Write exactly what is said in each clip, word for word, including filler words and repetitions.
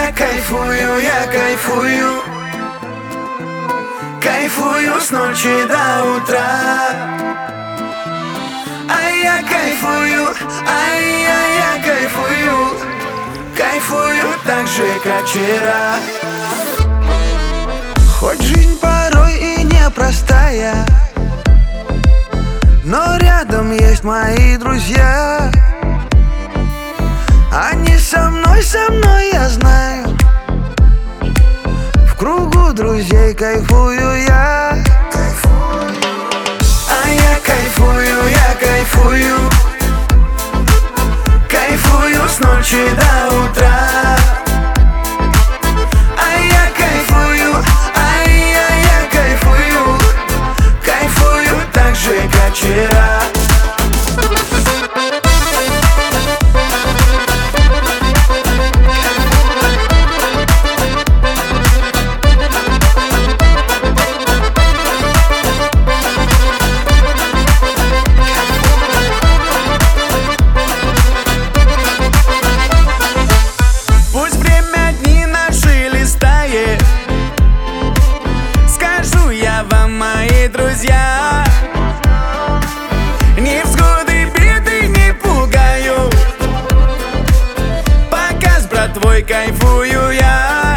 я кайфую, я кайфую, кайфую с ночи до утра. А я кайфую, а я, я кайфую, кайфую так же, как вчера. Хоть жизнь порой и непростая, но рядом есть мои друзья. Они со мной, со мной, я знаю. В кругу друзей кайфую я. А я кайфую, я кайфую, кайфую с ночи до утра. А я кайфую, а я, я кайфую, кайфую так же, как вчера. Друзья, невзгоды, беды не пугают, пока с братвой кайфую я.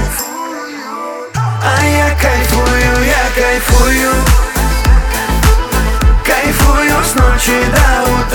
А я кайфую, я кайфую, кайфую с ночи до утра.